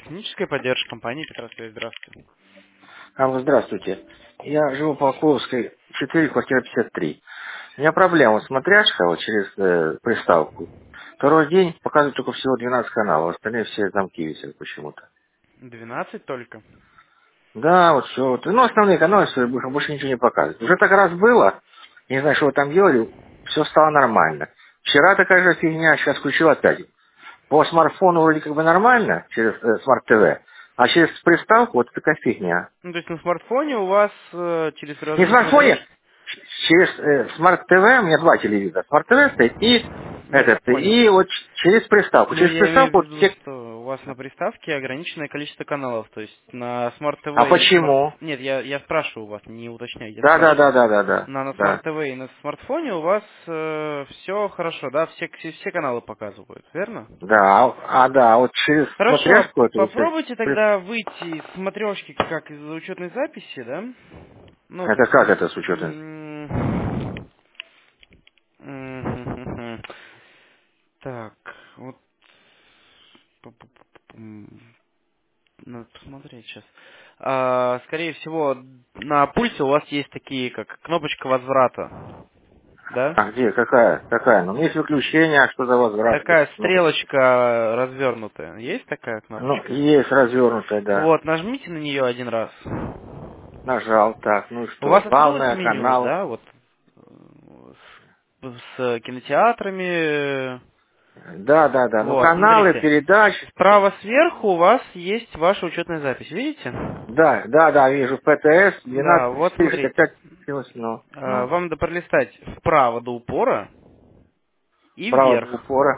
Техническая поддержка компании Петросвязь. Здравствуйте. Алло, здравствуйте. Я живу по Окловской, 4, квартира 53. У меня проблема. Смотряшка вот через приставку. Второй день показывает только всего 12 каналов, остальные все замки висят почему-то. 12 только. Да, вот все. Вот. Ну, основные каналы, все, больше ничего не показывает. Уже так раз было, не знаю, что вы там делали, все стало нормально. Вчера такая же фигня, сейчас включил опять. По смартфону вроде как бы нормально, через смарт-ТВ, а через приставку вот такая фигня. Ну, то есть на смартфоне у вас через Не в приложение смартфоне, смотрешки? через смарт-ТВ, у меня два телевизора. Смарт-ТВ стоит и Нет, я понял. и вот через приставку. Ну, Через я имею в приставку вот виду, все... что у вас на приставке ограниченное количество каналов. То есть на Smart А TV и на смарт... почему? Нет, я спрашиваю у вас, не уточняю, я Да, да, да, спрашиваю. да, да, да, На Smart да. TV и на смартфоне у вас все хорошо, да? Все каналы показывают, верно? Да, да, вот через Хорошо, смотряшку это, попробуйте тогда выйти из смотрешки как из учетной записи, да? Ну, то это есть... как это с учетом? Мгм. Так, вот... Надо посмотреть сейчас. Скорее всего, на пульсе у вас есть такие, как кнопочка возврата, да? А где, какая? Ну, есть выключение, а что за возврат? Такая Кнопочка. стрелочка развернутая. Есть такая Ну, кнопочка? есть развернутая, да. Вот, нажмите на нее один раз. Нажал, так, ну и У что? вас открылось Главное, меню, канал. да, вот с кинотеатрами. Да, да, да. Ну, Вот, каналы, смотрите. передачи. Справа сверху у вас есть ваша учетная запись, видите? Да, да, да, вижу. ПТС Да, 12 вот смотрите. 465. Ну. Вам надо пролистать вправо до упора и Право до вверх. упора.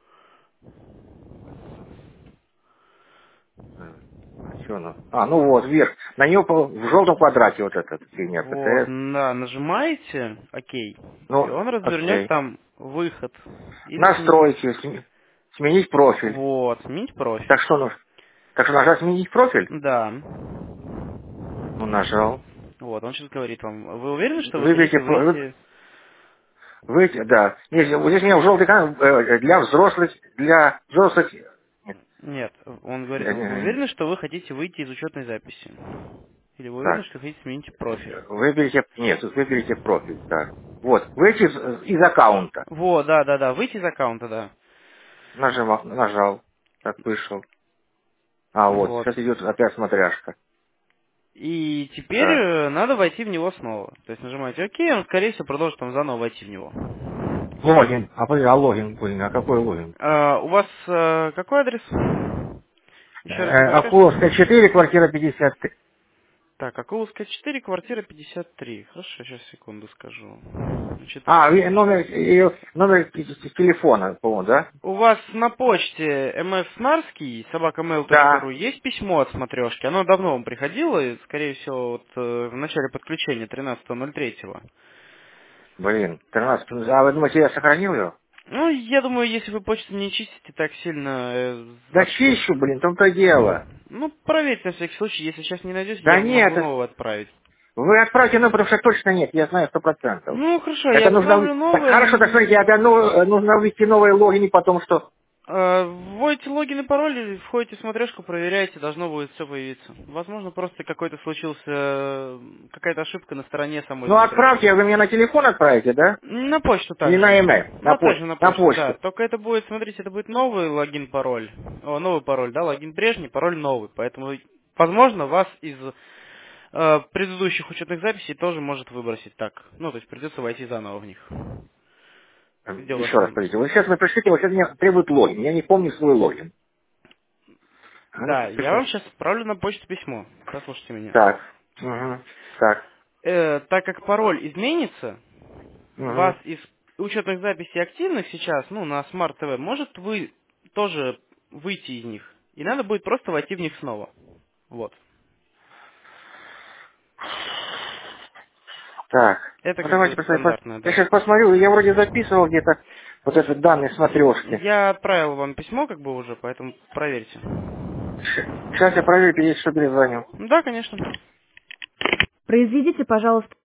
А что оно? А, ну вот, вверх. На него в желтом квадрате вот этот фигня Вот, ПТС. да, нажимаете ОК, и Ну, он развернет окей. там выход. Или Настройки. Сменить профиль. Вот, сменить профиль. Так что нужно? Так что нажать сменить профиль? Да. Ну, нажал. Вот, он сейчас говорит вам. Вы уверены, что вы Выберите, хотите выйти? да. Нет, вот здесь у меня желтый канал для взрослых. Нет, Нет, он говорит вам, вы э, уверены, что вы хотите выйти из учетной записи? Или вы уверены, так. что хотите сменить профиль? Выберите профиль, так. Вот, выйти из аккаунта. Вот, да, выйти из аккаунта, да. Нажал. Так, вышел. А, вот, Вот. сейчас идет опять смотряшка. И теперь Так. надо войти в него снова. То есть нажимаете ОК, он, скорее всего, продолжит там заново войти в него. Логин. А логин, блин, а какой логин? У вас какой адрес? Еще раз подскажете? Акуловская 4, квартира 53. Так, Акуловская 4, квартира 53. Хорошо, сейчас секунду скажу. Значит, Номер телефона, по-моему, да? у вас на почте mfsnarский, собакамейл.ру, Да. есть письмо от смотрешки. Оно давно вам приходило, и, скорее всего, вот, в начале подключения 13.03. Блин, 13. А вы думаете, я сохранил ее? Ну, я думаю, если вы почту не чистите так сильно, Да чищу, блин, в том-то и дело. ну, проверьте на всякий случай. Если сейчас не найдете, я Да вам нет, могу нового отправить. вы отправьте, ну, потому что точно нет, я знаю 100%. Ну, хорошо, я Это нужно... отправлю Так, новое. хорошо, так смотрите, это нужно ввести новые логины, потом что? Вводите логин и пароль, входите в смотрешку, проверяете, должно будет все появиться. Возможно, просто какой-то случился, какая-то ошибка на стороне самой Ну, смотрешки. отправьте, вы мне на телефон отправите, да? На почту Или также. на e-mail? Также на На почту, да. почту. Только это будет, смотрите, это будет новый логин-пароль. Новый пароль, да, логин прежний, пароль новый. Поэтому, возможно, вас из предыдущих учетных записей тоже может выбросить так. Ну, то есть придется войти заново в них. Сделать Еще раз, вам... смотрите, вот сейчас вы пришлите, вот сейчас мне требует логин, я не помню свой логин. А ну, Да, сейчас я вам пришлю. сейчас отправлю на почту письмо. Послушайте меня. Так, угу. Так, Так как пароль изменится, вас угу. из учетных записей активных сейчас, ну, на Smart TV, может вы тоже выйти из них. И надо будет просто войти в них снова. Вот. Так, Это ну как давайте бы посмотрим. стандартное, Я да. сейчас посмотрю, я вроде записывал где-то вот этот данные смотрешки. Я отправил вам письмо как бы уже, поэтому проверьте. Сейчас я проверю, перед что перезвоню. Да, конечно. Произведите, пожалуйста,